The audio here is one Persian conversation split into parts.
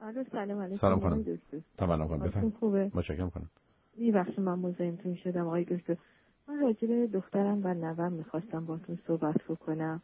الو سلام علیکم. سلام خانم. تمام بفرمایید. خوبه؟ متشکرم خانم. ببخشید من مزاحمتون شدم آقای دکتر. من راجع به دخترم و نوام میخواستم باهاتون صحبت بکنم.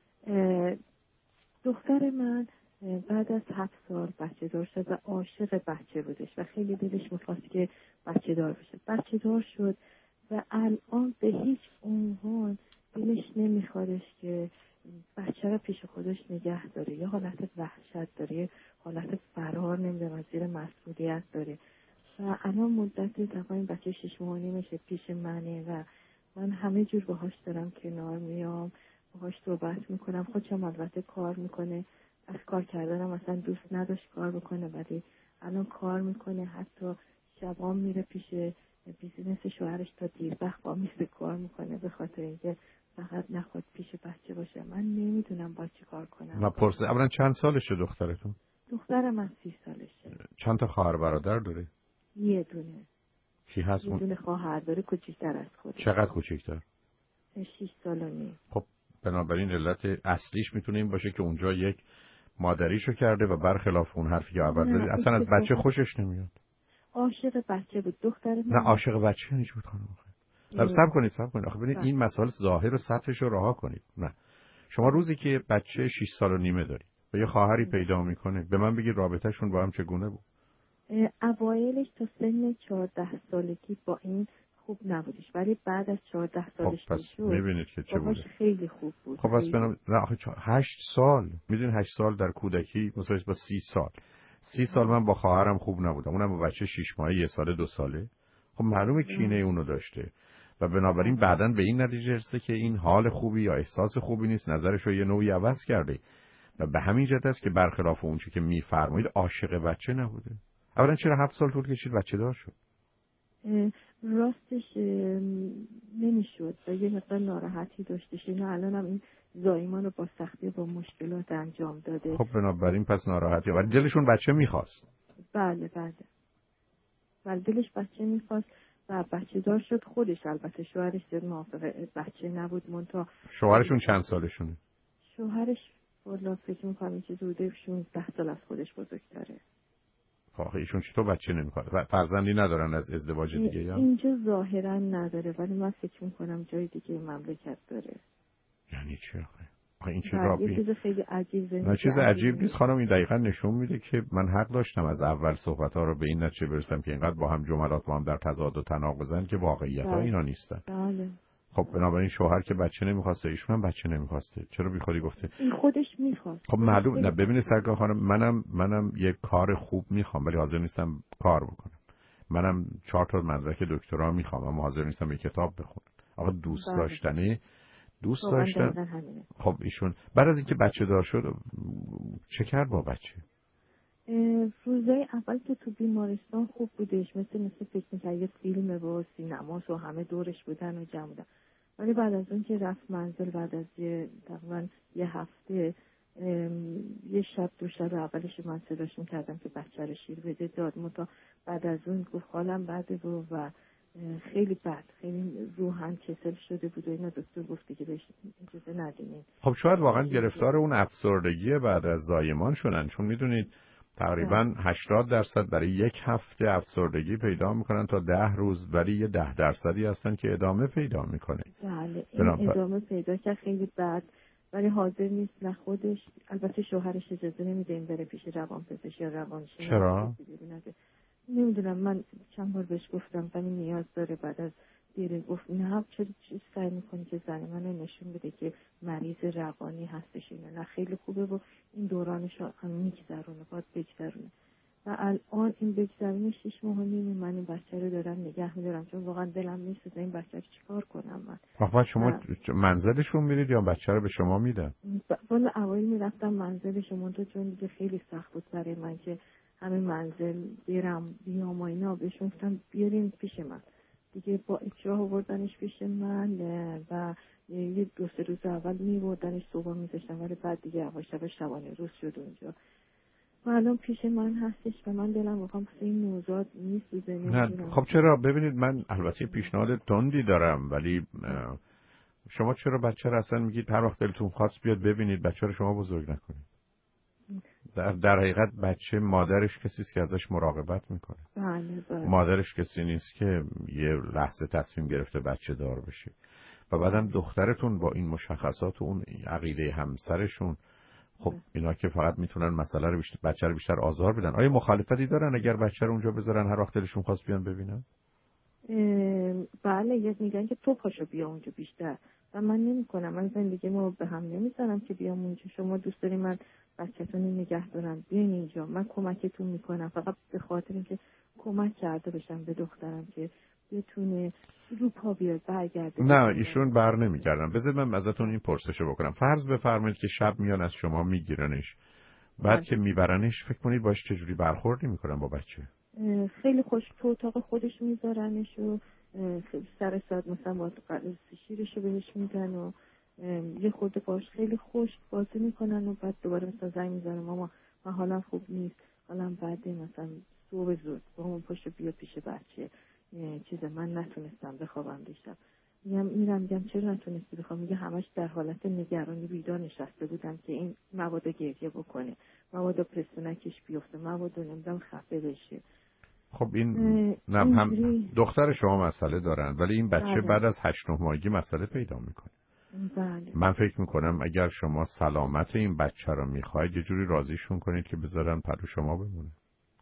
دختر من بعد از 7 سال بچه دار شد و عاشق بچه بودش و خیلی دلش میخواست که بچه دار بشه. بچه دار شد و الان به هیچ عنوان دلش نمیخوادش که بچه رو پیش خودش نگه داره. یه حالت وحشت داره، یه حالت فرار نمیدونم زیر مسئولیت داره و الان مدت تقریبا این بچه 6 ماه و نیمشه پیش منه و من همه جور باهاش دارم کنار میام، باهاش صحبت میکنم. خودشم البته کار میکنه، از کار کردنم مثلا دوست نداشت کار بکنه ولی الان کار میکنه، حتی شبام میره پیش بیزینس شوهرش تا دیر وقت با میز کار میکنه به خاطر اینکه فقط نخواد پیش بچه باشه. من نمیدونم با چی کار کنم. من پرسه اولا چند سالشه دخترتون؟ دخترم من 30 سالشه. چند تا خواهر برادر داره؟ یه دونه. کی هست یه دونه خواهر داره کوچیک‌تر از خودش. چقدر کوچیک‌تر؟ 6 سال و نیم. خب بنابراین علت اصلیش میتونه این باشه که اونجا یک مادریشو کرده و برخلاف اون حرفی که اول زدید اصلا از بچه خوشش نمیاد. عاشق بچه بود دختر من. نه عاشق بچه یعنی چی بود خانم؟ صبر کنید. آخه ببینید این مسائل ظاهر و سطحش رو رها کنید. نه. شما روزی که بچه 6 سال و نیمه داری و یه خواهری پیدا میکنه به من بگید رابطه‌شون با هم چگونه بود؟ اوایلش تا سن 14 سالگی با این خوب نبودش ولی بعد از 14 سالش شد میبینید که چه بود. خیلی خوب بود. خب پس نه آخه 8 سال میدونید 8 سال در کودکی مساوی با 30 سال. 30 سال من با خواهرم خوب نبودم، اونم با بچه 6 ماهه 1 سال 2 ساله. خب معلومه کینه اونو داشته و بنابراین بعداً به این نتیجه رسیده که این حال خوبی یا احساس خوبی نیست، نظرش رو یه نوعی عوض کرده و به همین جهت است که برخلاف اون چیزی که میفرمایید عاشق بچه نبوده. اولا چرا 7 سال طول کشید بچه دار شد؟ راستش نمیشد و یه مقدار ناراحتی داشتش. اینا الان هم این زایمان رو با سختی با مشکلات انجام داده. خب بنابراین پس ناراحتی ولی دلشون بچه میخواست. بله ولی دلش بچه میخواست و بچه دار شد. خودش البته شوهرش زیاد موافق بچه نبود. منتها شوهرشون چند سالشونه؟ شوهرش والا فکر میکنم این چیز حدود 16 سال از خودش بزرگتره. آخه ایشون چطور بچه نمیخواد؟ فرزندی ندارن از ازدواج دیگه یا؟ اینجا ظاهرا نداره ولی من فکر میکنم جای دیگه مملکت داره. یعنی چی آخه این چه رابطه‌ای؟ یه چیز خیلی عجیبه. نه چیز عجیب نیست خانم، این دقیقاً نشون میده که من حق داشتم از اول صحبت‌ها رو به این نتیجه برسم که اینقدر با هم جملات با هم در تضاد و تناقضن که واقعیت‌ها اینا نیستن. بله. خب بنابراین شوهر که بچه نمیخواسته، ایشون هم بچه نمیخواسته. چرا بیخودی گفته؟ این خودش میخواست. خب معلوم نه. ببینید سرکار خانم منم یک کار خوب میخوام ولی حاضر نیستم کار بکنم. منم 4 تا مدرک دکترا میخوام اما حاضر نیستم یک کتاب بخونم. آقا دوست داشتن. خب ایشون بعد از اینکه بچه دار شد چه کرد با بچه؟ روزای اول که تو بیمارستان خوب بودش، مثل فکر می‌کرد یه فیلم و سینماس و همه دورش بودن و جمع بودن. ولی بعد از اون که رفت منزل بعد از تقریبا یه هفته یه شب 2 شب اولش من صداش می‌کردم که بچه رو شیر بده داد. منتها بعد از اون گفت حالم بده و خیلی بد، خیلی روحاً کسل شده بود و اینا. دکتر گفت که بهش اجازه ندین. خب شاید واقعا گرفتار اون افسردگی بعد از زایمان شدن، چون میدونید تقریبا 80% برای 1 هفته افسردگی پیدا میکنن تا 10 روز، ولی یه 10% هستن که ادامه پیدا میکنه. بله این ادامه پیدا که خیلی بد، ولی حاضر نیست نه خودش. البته شوهرش اجازه نمیده این بره پیش روانپزشک یا روانشناس. چرا؟ نمیدونم، من چند بار بهش گفتم ولی نیاز داره. بعد از دیره گفت نه چرا سعی میکنی که زن منو نشون بده که مریض روانی هستش. اینا نه خیلی خوبه و این دورانش رو هم میگذرونه، باید بگذرونه. و الان این بگذرونه 6 ماه و نیم من این بچه رو دارم نگه میدارم چون واقعا دلم نیست این بچه رو چیکار کنم من. واقعا شما منزلشون میرید یا بچه رو به شما میدن؟ والا اوایل میرفتم منزلشون چون دیگه خیلی سخت بود برای من که همین منزل برم بیام و اینا. بهشون گفتم بیارین پیش من دیگه. با اکراه آوردنش پیش من و یه 2-3 روز اول میبردنش صبح میذاشتم ولی بعد دیگه یواش یواش شبانه روز شد اونجا. و الان پیش من هستش و من دلم واقعا این نوزاد میسوزه. نه خب چرا؟ ببینید من البته پیشنهاد تندی دارم ولی شما چرا بچه رو اصلا میگید هر وقت دلتون خواست بیاد ببینید، بچه رو شما بزرگ نکنید؟ در حقیقت بچه مادرش کسی است که ازش مراقبت میکنه. بله. مادرش کسی نیست که یه لحظه تصمیم گرفته بچه دار بشه. و بعدم دخترتون با این مشخصات و اون عقیده همسرشون، خب اینا که فقط میتونن مسئله رو بچه رو بیشتر آزار بدن. آیا مخالفتی دارن اگر بچه رو اونجا بذارن هر وقت دلشون خواست بیان ببینن؟ بله، میگن که تو پاشو بیا اونجا بیشتر، و من نمی‌کنم. من زندگیمو به هم نمیذارم که بیام اونجا. شما دوست داری من بچه‌تون رو نگه دارم، بیاین اینجا، من کمکتون میکنم، فقط به خاطر اینکه کمک کرده باشم به دخترم که بتونه رو پا بیاد برگرده. نه ایشون بر نمیگردن. بذارید من ازتون این پرسشو بکنم. فرض بفرمایید که شب میان از شما میگیرنش، بعد که میبرنش فکر کنید باش چجوری برخوردی میکنن با بچه؟ خیلی خوش تو اتاق خودش میذارنش و سر ساعت مثلا با شیرشو بهش میدن و یه خورده باش خیلی خوش بازی میکنن و بعد دوباره مثلا زنگ میزنه ماما من حالم خوب نیست، حالم بده، مثلا صبح زود با همون پاشو بیا پیش بچه، چیزه من نتونستم بخوابم دیشب. میگم چرا نتونستی بخوام؟ میگه همش در حالت نگرانی بیدار نشسته بودم که این مبادا گریه بکنه، مبادا پستونکش بیفته، مبادا نمیدونم خفه بشه. خب این نه هم دختر شما مسئله دارن، ولی این بچه بله. بعد از 8-9 ماهگی مسئله پیدا میکنه. بله. من فکر میکنم اگر شما سلامت این بچه رو میخواید یه جوری راضیشون کنید که بذارن پلو شما بمونه.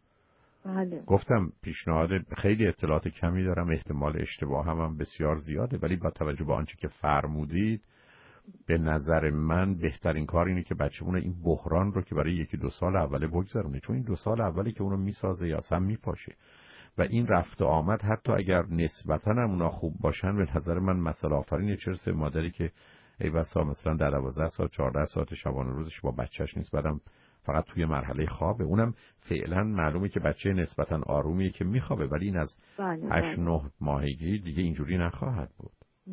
بله. گفتم پیشنهاد خیلی اطلاعات کمی دارم، احتمال اشتباه هم بسیار زیاده، ولی با توجه به آنچه که فرمودید به نظر من بهترین کار اینه که بچه‌مون این بحران رو که برای 1-2 سال اوله بگذرونه، چون این 2 سال اولی که اونو میسازه یا اصلا میپاشه و این رفت و آمد حتی اگر نسبتاً هم اونا خوب باشن به نظر من مسئله آفرینه. چرا مادری که ای بسا مثلا در 12 ساعت 14 ساعت شبانه روزش با بچهش نیست، بعدم فقط توی مرحله خوابه، اونم فعلا معلومه که بچه نسبتاً آرومیه که میخوابه، ولی این از 8-9 ماهگی دیگه اینجوری نخواهد بود.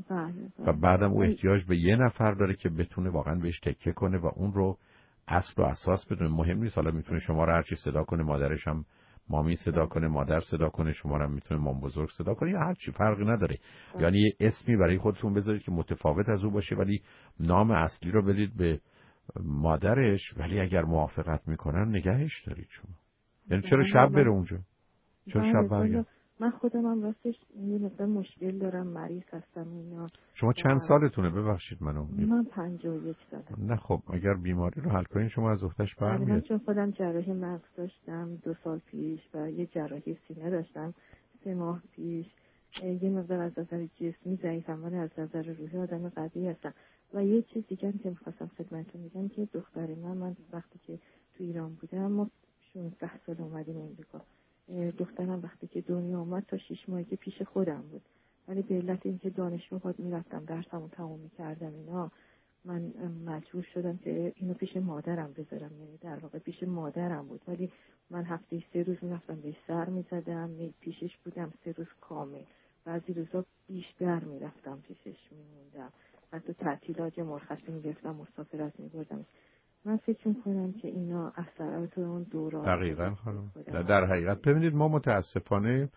و بعدم او احتیاج به یه نفر داره که بتونه واقعا بهش تکیه کنه و اون رو اصل و اساس بدونه. مهم نیست حالا میتونه شما رو هر چی صدا کنه، مادرش هم مامی صدا کنه، مادر صدا کنه، شما رو هم میتونه مام بزرگ صدا کنه، یا هر چی، فرقی نداره. یعنی یه اسمی برای خودتون بذارید که متفاوت از او باشه، ولی نام اصلی رو بدید به مادرش، ولی اگر موافقت میکنن نگهش دارید شما. یعنی چرا شب بره اونجا؟ چرا شب برگرد؟ من خودم هم راستش یه مقدار مشکل دارم، مریض هستم اینا. شما چند سالتونه ببخشید من 51 سالم. نه خب اگر بیماری رو حل کنین شما از اختش برمیاد. من چون خودم جراحی مغز داشتم 2 سال پیش و یه جراحی سینه داشتم 3 ماه پیش. یه مقدار از نظر جسمی ضعیفم ولی از نظر روحی آدم قوی هستم. و یه چیز دیگه که می‌خواستم خدمتتون بگم که دختر من وقتی که تو ایران بودم ما 16 سال اومدیم امریکا. دخترم وقتی که دنیا اومد تا 6 ماهگی پیش خودم بود، ولی به علت اینکه دانشگاه باید میرفتم درسمو تموم میکردم اینا، من مجبور شدم که اینو پیش مادرم بذارم. یعنی در واقع پیش مادرم بود، ولی من هفته 3 روز میرفتم بهش سر میزدم، پیشش بودم 3 روز کامل. بعضی روزا بیشتر میرفتم پیشش میموندم، حتی تعطیلات یا مرخصی میگرفتم مسافرت میبردم. من فکر میکنم که اینا اثرات اون دوران. دقیقاً خانم. در حقیقت ببینید ما متاسفانه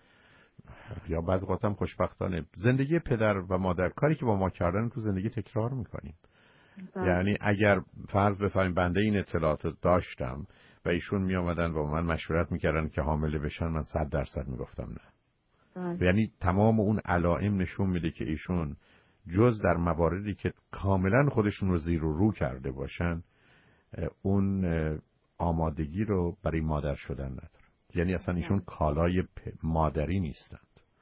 یا بعضی وقت هم خوشبختانه زندگی پدر و مادر کاری که با ما کردن تو زندگی تکرار میکنیم. یعنی اگر فرض بفرمایید بنده این اطلاعات رو داشتم و ایشون می آمدن و من مشورت میکردن که حامله بشن، من 100% میگفتم نه. یعنی تمام اون علائم نشون میده که ایشون جز در مواردی که کاملا خودشون رو زیر و رو کرده باشن اون آمادگی رو برای مادر شدن ندارن. یعنی اصلا ایشون کالای مادری نیستند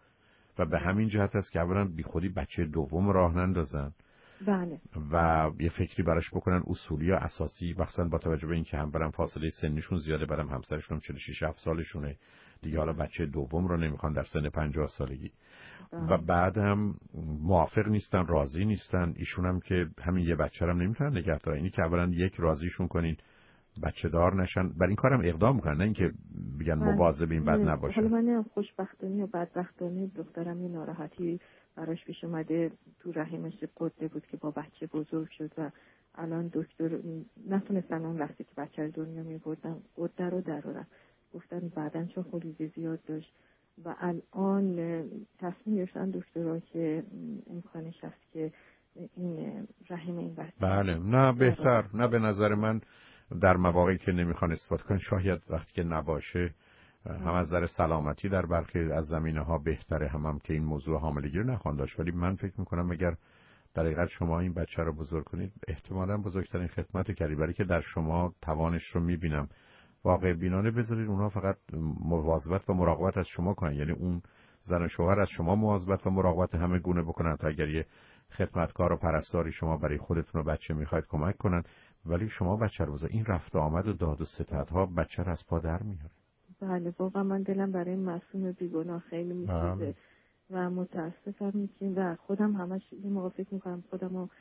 و به همین جهت است که اولا بی خودی بچه دوم راه نندازن. بله. و یه فکری براش بکنن اصولی و اساسی، مثلا با توجه به اینکه هم برام فاصله سنیشون زیاده، برام همسرشون 46-7 سالشونه دیگه، حالا بچه دوم رو نمیخوان در سن 50 سالگی و بعد هم موافق نیستن، راضی نیستن. ایشون هم که همین یه بچه رو نمیتونن نگه دارن. اینی که اولا یک راضیشون کنین بچه دار نشن، برای این کارم اقدام میکنن، نه اینکه بگن مواظب این بد نباشن. حالا من خوشبختانه یا بدبختانه دخترم یه ناراحتی براش پیش اومده، تو رحمش قده بود که با بچه بزرگ شد و الان دکتر نتونستن اون لحظه که بچه رو دنیا میبردن قده رو درارن، گفتن بعدن چون خلیزه زیاد داشت و الان تصمیم گرفتن دکترها که امکانش هست که این رحم این بچه. بله نه بهتر، نه به نظر من در مواقعی که نمیخوان استفاده کنن شاید وقتی که نباشه هم از نظر سلامتی در برخی از زمینه‌ها بهتره، هم که این موضوع حاملگی رو نخوان داشت. ولی من فکر میکنم اگر در حقیقت شما این بچه رو بزرگ کنید احتمالاً بزرگترین خدمت کردی، برای که در شما توانش رو میبینم. واقع بینانه بذارید اونها فقط مواظبت و مراقبت از شما کنن، یعنی اون زن و شوهر از شما مواظبت و مراقبت همه گونه بکنن تا اگر یه خدمتکار و پرستاری شما برای خودتون و بچه میخواید کمک کنن، ولی شما بچه رو بزرگ. این رفت و آمد و داد و ستدها بچه رو از پا در میاره. بله واقعا من دلم برای این معصوم بیگناه خیلی میسوزه و متاسفم و خودم همش این موقع فکر میکنم خودم رو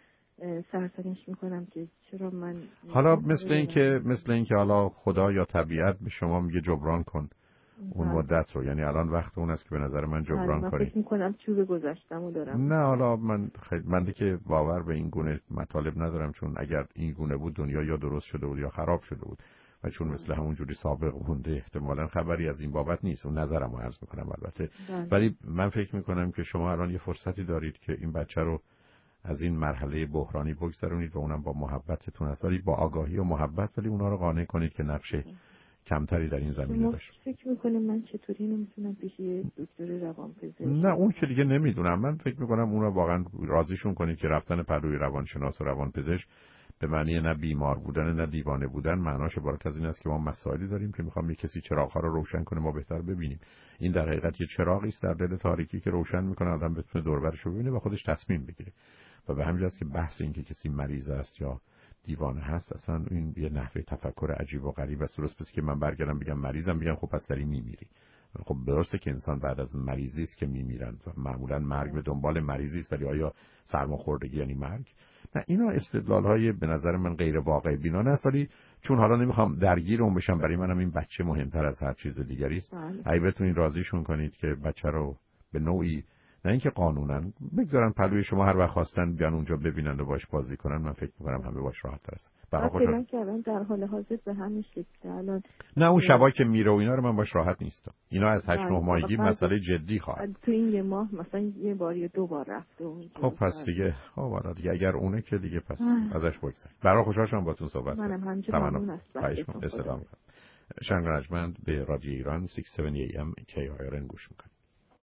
سرزنش میکنم که چرا من حالا مثل این که حالا خدا یا طبیعت به شما میگه جبران کن اون مدت رو، یعنی الان وقت اون است که به نظر من جبران کنی. من فکر میکنم چوب گذشتمو دارم. نه حالا من که باور به این گونه مطالب ندارم، چون اگر این گونه بود دنیا یا درست شده بود یا خراب شده بود و چون مثل همون جوری سابق مونده احتمالاً خبری از این بابت نیست. اون نظرمو عرض میکنم البته. ولی من فکر میکنم که شما الان یه فرصتی دارید که این بچه رو از این مرحله بحرانی بگذرونید و اونم با محبتتون هست، ولی با آگاهی و محبت، ولی اونا رو قانع کنید که نقش کمتری در این زمینه داشت. فکر میکنم من چطوری اینو میتونم پیش یه دکتر روانپزشک؟ نه اون که دیگه نمیدونم. من فکر میکنم اونا واقعا راضیشون کنید که رفتن پلوی روانشناس و روانپزشک به معنی نه بیمار بودن نه دیوانه بودن، معناش عبارت از این است که ما مسائلی داریم که میخوام یه کسی چراغ‌ها رو روشن کنه ما بهتر ببینیم. این در حقیقت یه چراغی است در دل تاریکی که روشن میکنه آدم بتونه دور و برش رو ببینه و خودش تصمیم بگیره. و به همین جاست که بحث این که کسی مریض است یا دیوانه هست اصلا این یه نحوه تفکر عجیب و غریب است. درست پس که من برگردم بگم مریضم، بگم خب پس داری میمیری. خب درسته که انسان بعد از مریضی است که میمیرن و معمولا مرگ به دنبال مریضی است، ولی آیا سرماخوردگی یعنی مرگ؟ نه اینا استدلال‌های به نظر من غیر واقع بینانه است، ولی چون حالا نمیخوام درگیر اون بشم، برای منم این بچه مهمتر از هر چیز دیگری است. اگه بتونید راضیشون کنید که بچه رو به نوعی نه اینکه قانونا بگذارن پلوی شما، هر وقت خواستن بیان اونجا ببینن و باش بازی کنن، من فکر می‌کنم همه باش راحت است. فعلا که الان در حال حاضر به همین شکل الان نه اون شبا که میره و اینا رو من باش راحت نیستم. اینا از 8 9 ماهگی مسئله جدی خواهد. تو این یه ماه مثلا یه بار یا دو بار رفته اونجا. خب پس دیگه والا دیگه اگر اونه که دیگه پس ازش بگذر. برای خوشحال شدم باهاتون صحبت کردم. منم همینجوری ممنون هستم. سلام. شنگ رجمند به رادیو ایران 670 AM KIRN گوش میکنید.